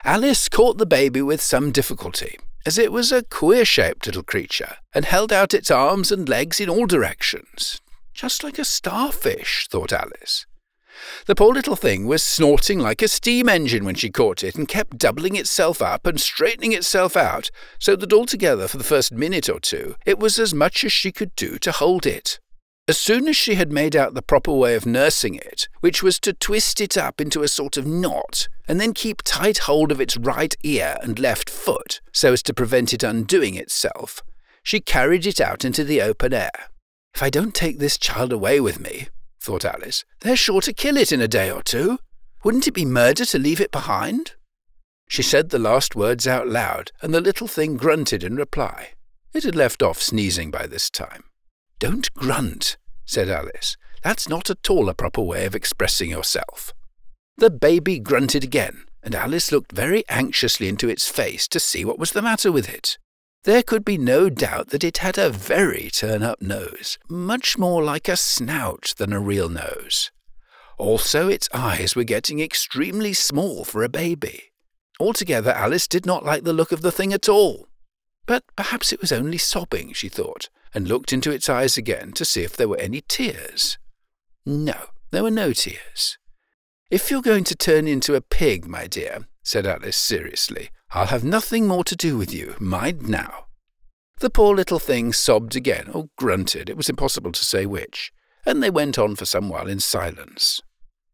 Alice caught the baby with some difficulty, as it was a queer-shaped little creature, and held out its arms and legs in all directions. Just like a starfish, thought Alice. The poor little thing was snorting like a steam engine when she caught it, and kept doubling itself up and straightening itself out, so that altogether for the first minute or two it was as much as she could do to hold it. As soon as she had made out the proper way of nursing it, which was to twist it up into a sort of knot, and then keep tight hold of its right ear and left foot, so as to prevent it undoing itself, she carried it out into the open air. "If I don't take this child away with me," thought Alice, "they're sure to kill it in a day or two. Wouldn't it be murder to leave it behind?" She said the last words out loud, and the little thing grunted in reply. It had left off sneezing by this time. "Don't grunt," said Alice. "That's not at all a proper way of expressing yourself." The baby grunted again, and Alice looked very anxiously into its face to see what was the matter with it. There could be no doubt that it had a very turn-up nose, much more like a snout than a real nose. Also, its eyes were getting extremely small for a baby. Altogether, Alice did not like the look of the thing at all. But perhaps it was only sobbing, she thought, and looked into its eyes again to see if there were any tears. No, there were no tears. "If you're going to turn into a pig, my dear," said Alice seriously, "I'll have nothing more to do with you, mind now." The poor little thing sobbed again, or grunted, it was impossible to say which, and they went on for some while in silence.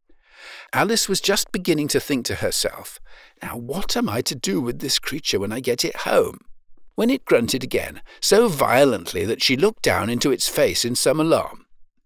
Alice was just beginning to think to herself, "Now what am I to do with this creature when I get it home?" when it grunted again, so violently that she looked down into its face in some alarm.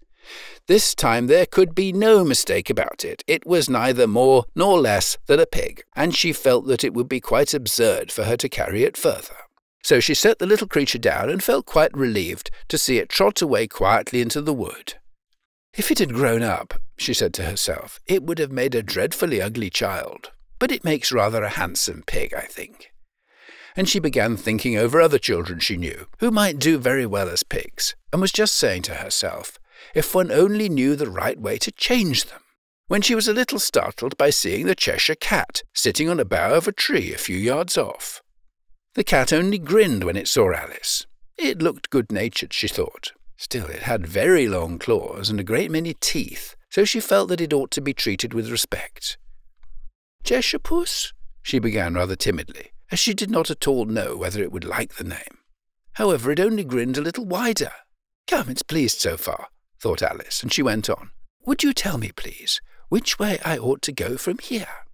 This time there could be no mistake about it. It was neither more nor less than a pig, and she felt that it would be quite absurd for her to carry it further. So she set the little creature down and felt quite relieved to see it trot away quietly into the wood. "If it had grown up," she said to herself, "it would have made a dreadfully ugly child, but it makes rather a handsome pig, I think." And she began thinking over other children she knew, who might do very well as pigs, and was just saying to herself, if one only knew the right way to change them, when she was a little startled by seeing the Cheshire Cat sitting on a bough of a tree a few yards off. The cat only grinned when it saw Alice. It looked good-natured, she thought. Still, it had very long claws and a great many teeth, so she felt that it ought to be treated with respect. "Cheshire Puss?" she began rather timidly, as she did not at all know whether it would like the name. However, it only grinned a little wider. "Come, it's pleased so far," thought Alice, and she went on. "Would you tell me, please, which way I ought to go from here?"